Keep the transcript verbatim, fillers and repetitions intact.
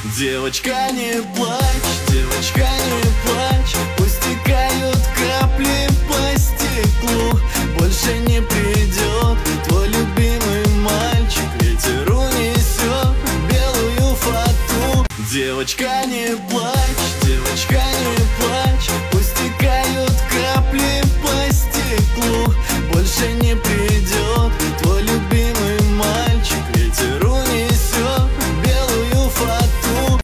Девочка, не плачь, девочка, не плачь, пусть стекают капли по стеклу. Больше не придет твой любимый мальчик, ветер унесет белую фату. Девочка, не плачь, девочка, не плачь, пусть стекают капли по стеклу.